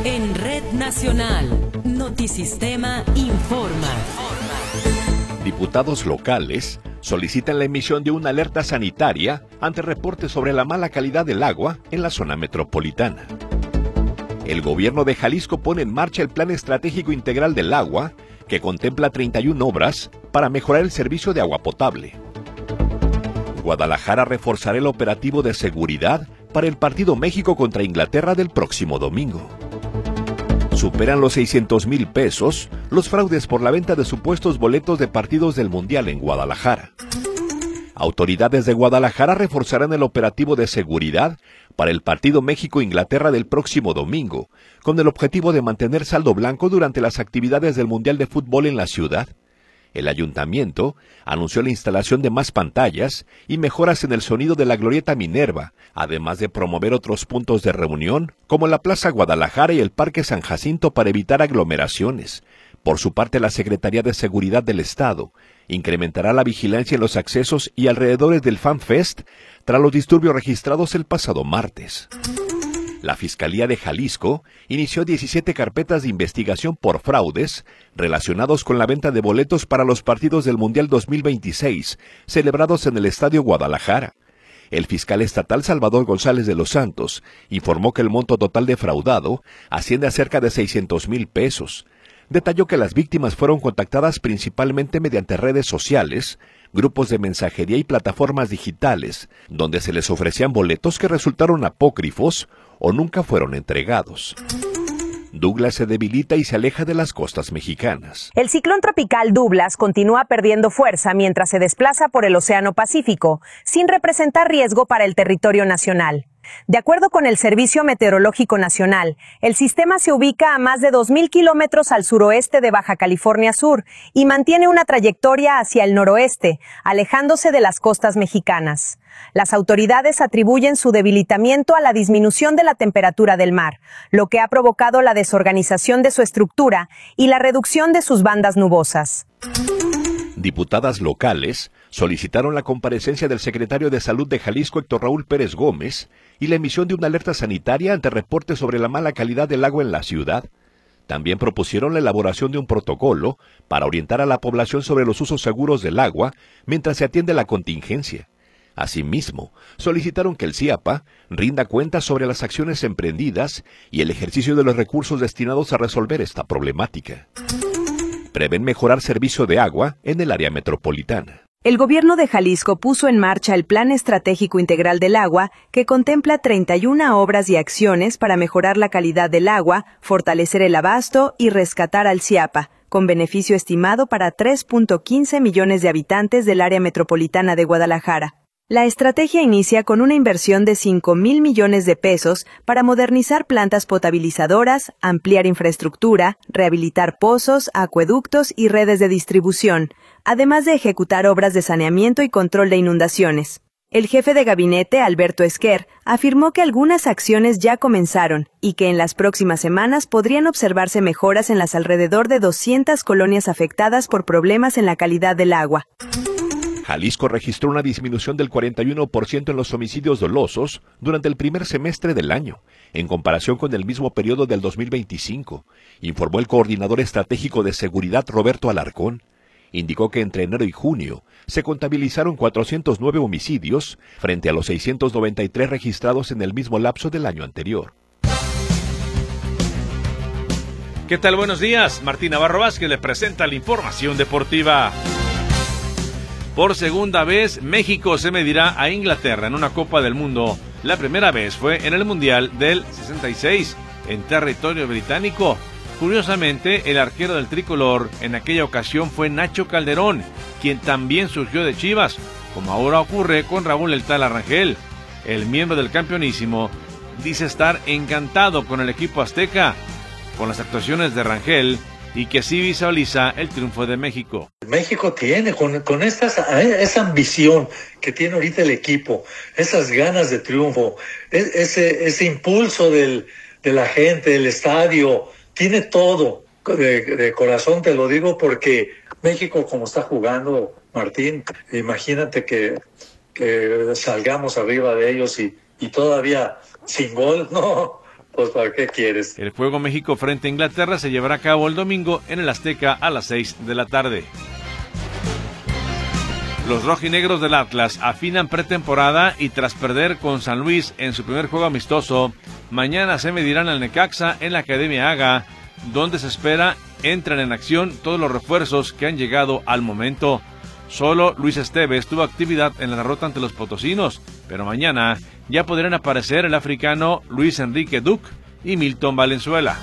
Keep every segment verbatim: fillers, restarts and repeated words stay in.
En Red Nacional, Notisistema informa. Diputados locales solicitan la emisión de una alerta sanitaria ante reportes sobre la mala calidad del agua en la zona metropolitana. El gobierno de Jalisco pone en marcha el Plan Estratégico Integral del Agua, que contempla treinta y una obras para mejorar el servicio de agua potable. Guadalajara reforzará el operativo de seguridad para el partido México contra Inglaterra del próximo domingo. Superan los seiscientos mil pesos los fraudes por la venta de supuestos boletos de partidos del Mundial en Guadalajara. Autoridades de Guadalajara reforzarán el operativo de seguridad para el partido México-Inglaterra del próximo domingo, con el objetivo de mantener saldo blanco durante las actividades del Mundial de Fútbol en la ciudad. El ayuntamiento anunció la instalación de más pantallas y mejoras en el sonido de la Glorieta Minerva, además de promover otros puntos de reunión, como la Plaza Guadalajara y el Parque San Jacinto, para evitar aglomeraciones. Por su parte, la Secretaría de Seguridad del Estado incrementará la vigilancia en los accesos y alrededores del Fan Fest tras los disturbios registrados el pasado martes. La Fiscalía de Jalisco inició diecisiete carpetas de investigación por fraudes relacionados con la venta de boletos para los partidos del Mundial dos mil veintiséis, celebrados en el Estadio Guadalajara. El fiscal estatal Salvador González de los Santos informó que el monto total defraudado asciende a cerca de seiscientos mil pesos. Detalló que las víctimas fueron contactadas principalmente mediante redes sociales, grupos de mensajería y plataformas digitales, donde se les ofrecían boletos que resultaron apócrifos o nunca fueron entregados. Douglas se debilita y se aleja de las costas mexicanas. El ciclón tropical Douglas continúa perdiendo fuerza mientras se desplaza por el Océano Pacífico, sin representar riesgo para el territorio nacional. De acuerdo con el Servicio Meteorológico Nacional, el sistema se ubica a más de dos mil kilómetros al suroeste de Baja California Sur y mantiene una trayectoria hacia el noroeste, alejándose de las costas mexicanas. Las autoridades atribuyen su debilitamiento a la disminución de la temperatura del mar, lo que ha provocado la desorganización de su estructura y la reducción de sus bandas nubosas. Diputadas locales solicitaron la comparecencia del secretario de Salud de Jalisco, Héctor Raúl Pérez Gómez, y la emisión de una alerta sanitaria ante reportes sobre la mala calidad del agua en la ciudad. También propusieron la elaboración de un protocolo para orientar a la población sobre los usos seguros del agua mientras se atiende la contingencia. Asimismo, solicitaron que el C I A P A rinda cuentas sobre las acciones emprendidas y el ejercicio de los recursos destinados a resolver esta problemática. Prevén mejorar servicio de agua en el área metropolitana. El gobierno de Jalisco puso en marcha el Plan Estratégico Integral del Agua, que contempla treinta y una obras y acciones para mejorar la calidad del agua, fortalecer el abasto y rescatar al C I A P A, con beneficio estimado para tres punto quince millones de habitantes del área metropolitana de Guadalajara. La estrategia inicia con una inversión de cinco mil millones de pesos para modernizar plantas potabilizadoras, ampliar infraestructura, rehabilitar pozos, acueductos y redes de distribución, además de ejecutar obras de saneamiento y control de inundaciones. El jefe de gabinete, Alberto Esquer, afirmó que algunas acciones ya comenzaron y que en las próximas semanas podrían observarse mejoras en las alrededor de doscientas colonias afectadas por problemas en la calidad del agua. Jalisco registró una disminución del cuarenta y uno por ciento en los homicidios dolosos durante el primer semestre del año, en comparación con el mismo periodo del dos mil veinticinco, informó el coordinador estratégico de seguridad Roberto Alarcón. Indicó que entre enero y junio se contabilizaron cuatrocientos nueve homicidios frente a los seiscientos noventa y tres registrados en el mismo lapso del año anterior. ¿Qué tal? Buenos días. Martín Navarro Vázquez le presenta la información deportiva. Por segunda vez, México se medirá a Inglaterra en una Copa del Mundo. La primera vez fue en el Mundial del sesenta y seis, en territorio británico. Curiosamente, el arquero del tricolor en aquella ocasión fue Nacho Calderón, quien también surgió de Chivas, como ahora ocurre con Raúl El Tala Rangel. El miembro del campeonísimo dice estar encantado con el equipo azteca, con las actuaciones de Rangel, y que así visualiza el triunfo de México. México tiene, con, con estas, esa ambición que tiene ahorita el equipo, esas ganas de triunfo, ese, ese impulso del, de la gente, del estadio, tiene todo. De, de corazón te lo digo, porque México, como está jugando, Martín, imagínate que, que salgamos arriba de ellos y, y todavía sin gol, no, Pues, ¿para qué quieres? El juego México frente a Inglaterra se llevará a cabo el domingo en el Azteca a las seis de la tarde. Los rojinegros del Atlas afinan pretemporada y tras perder con San Luis en su primer juego amistoso, mañana se medirán al Necaxa en la Academia Haga, donde se espera entren en acción todos los refuerzos que han llegado al momento. Solo Luis Esteves tuvo actividad en la derrota ante los potosinos, pero mañana ya podrán aparecer el africano Luis Enrique Duque y Milton Valenzuela.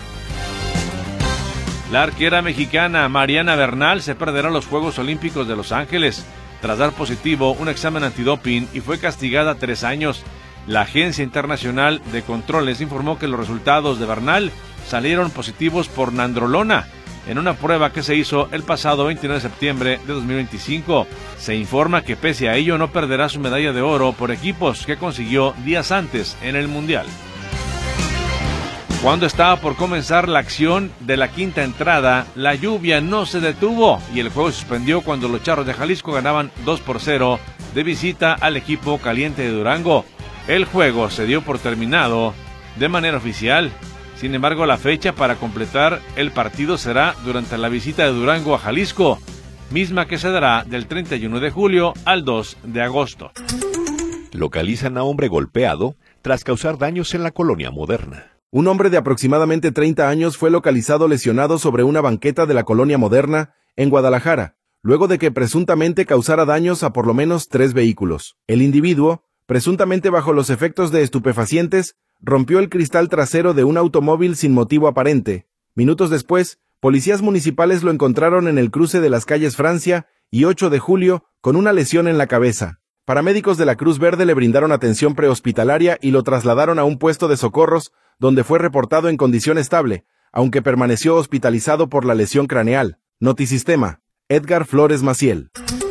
La arquera mexicana Mariana Bernal se perderá los Juegos Olímpicos de Los Ángeles tras dar positivo un examen antidoping y fue castigada tres años. La Agencia Internacional de Controles informó que los resultados de Bernal salieron positivos por nandrolona en una prueba que se hizo el pasado veintinueve de septiembre de dos mil veinticinco. Se informa que pese a ello no perderá su medalla de oro por equipos que consiguió días antes en el Mundial. Cuando estaba por comenzar la acción de la quinta entrada, la lluvia no se detuvo y el juego se suspendió cuando los Charros de Jalisco ganaban dos por cero de visita al equipo caliente de Durango. El juego se dio por terminado de manera oficial. Sin embargo, la fecha para completar el partido será durante la visita de Durango a Jalisco, misma que se dará del treinta y uno de julio al dos de agosto. Localizan a hombre golpeado tras causar daños en la colonia Moderna. Un hombre de aproximadamente treinta años fue localizado lesionado sobre una banqueta de la colonia Moderna, en Guadalajara, luego de que presuntamente causara daños a por lo menos tres vehículos. El individuo, presuntamente bajo los efectos de estupefacientes, rompió el cristal trasero de un automóvil sin motivo aparente. Minutos después, policías municipales lo encontraron en el cruce de las calles Francia y ocho de julio con una lesión en la cabeza. Paramédicos de la Cruz Verde le brindaron atención prehospitalaria y lo trasladaron a un puesto de socorros donde fue reportado en condición estable, aunque permaneció hospitalizado por la lesión craneal. Notisistema, Edgar Flores Maciel.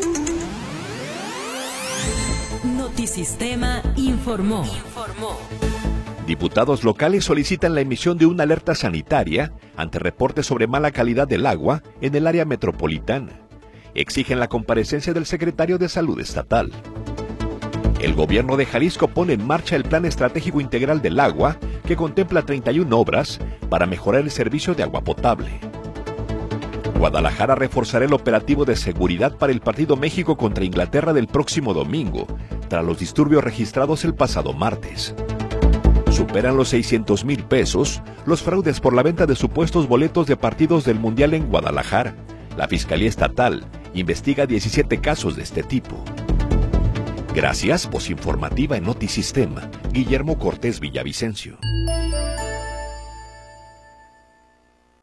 Notisistema informó. informó. Diputados locales solicitan la emisión de una alerta sanitaria ante reportes sobre mala calidad del agua en el área metropolitana. Exigen la comparecencia del secretario de Salud estatal. El gobierno de Jalisco pone en marcha el Plan Estratégico Integral del Agua, que contempla treinta y una obras para mejorar el servicio de agua potable. Guadalajara reforzará el operativo de seguridad para el partido México contra Inglaterra del próximo domingo, tras los disturbios registrados el pasado martes. Superan los seiscientos mil pesos los fraudes por la venta de supuestos boletos de partidos del Mundial en Guadalajara. La Fiscalía Estatal investiga diecisiete casos de este tipo. Gracias, voz informativa en Notisistema, Guillermo Cortés Villavicencio.